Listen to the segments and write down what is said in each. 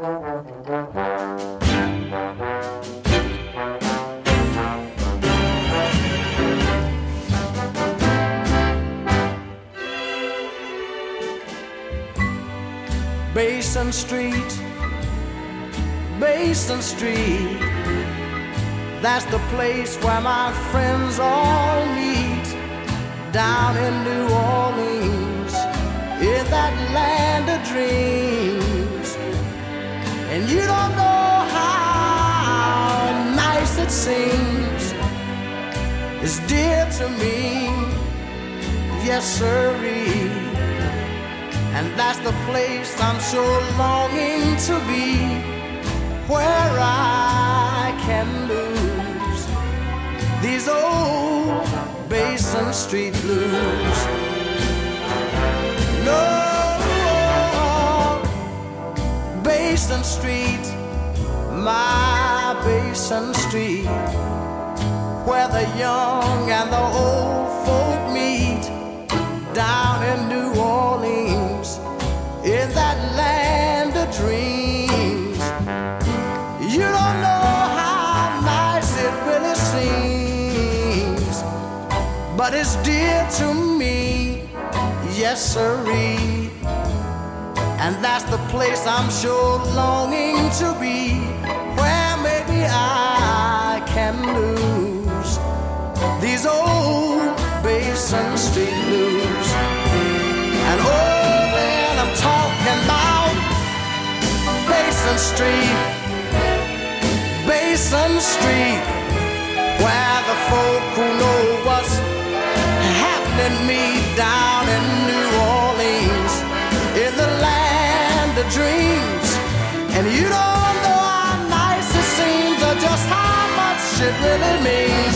Basin Street, Basin Street, that's the place where my friends all meet. Down in New Orleans, in that land of dreams. And you don't know how nice it seems. It's dear to me, yes sirree. And that's the place I'm so longing to be, where I can lose these old Basin Street blues. No, Basin Street, my Basin Street, where the young and the old folk meet. Down in New Orleans, in that land of dreams. You don't know how nice it really seems, but it's dear to me, yes sirree. And that's the place I'm sure longing to be, where maybe I can lose these old Basin Street blues. And oh man, I'm talking about Basin Street, Basin Street, where the folk who know what's happening meet. Down in New Orleans, in the land of dreams. And you don't know how nice it seems, or just how much it really means.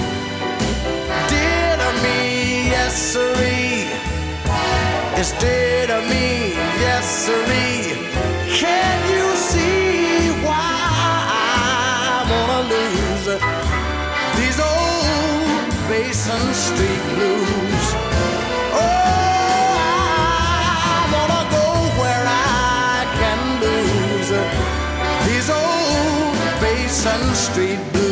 Dear to me, yes sirree. It's dear to me, yes sirree. Can you see why I wanna lose these old Basin Street blues? Oh, I wanna go where I can lose these old Basin Street blues.